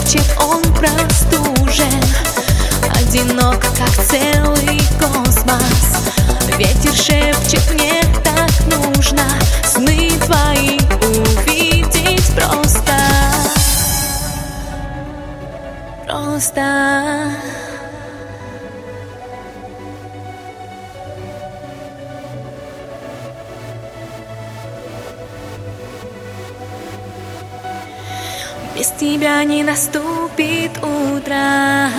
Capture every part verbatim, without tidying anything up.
шепчет, он простужен, одинок, как целый космос. Ветер шепчет, мне так нужно сны твои увидеть просто, просто. Без тебя не наступит утро.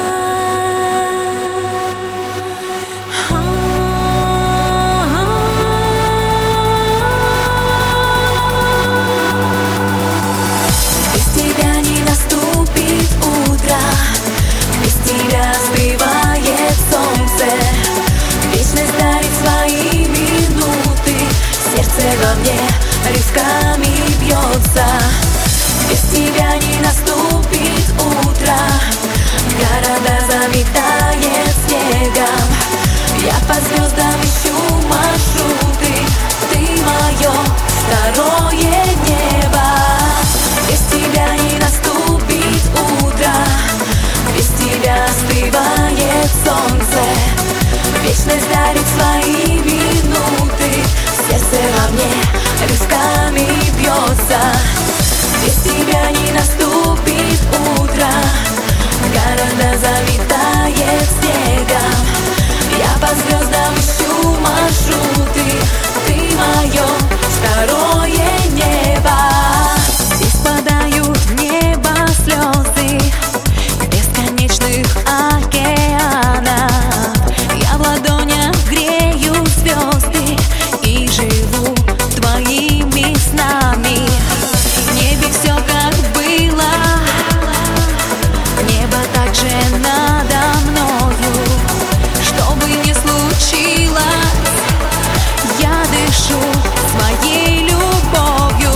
Без тебя не наступит утро. Без тебя остывает солнце. Вечность дарит свои минуты. Сердце во мне рывками бьется. Без тебя не наступит утро. Города заметает снегом. Я по звездам ищу маршруты. Ты мое второе небо. Без тебя не наступит утро. Без тебя остывает солнце. Вечность дарит свои минуты. Сердце во мне рывками бьется. Без тебя не наступит утро. Города заметает снегом. Я по звездам ищу маршруты. Ты мое второе небо. Здесь падают в небо слезы бесконечных океанов. Я в ладонях грею звезды и живу твоими снами. В небе все как было, небо также надо мною. Что бы ни случилось, я дышу своей любовью.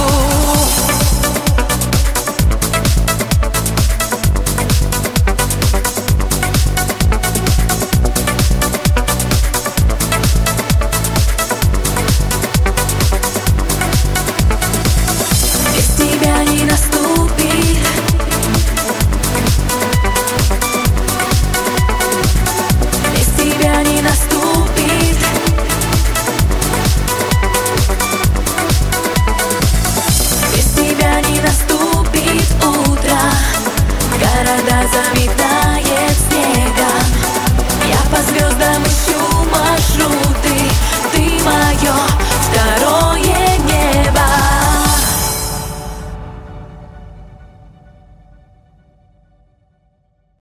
Без тебя не наступит. Без тебя не наступит. Без тебя не наступит утро. Города заметают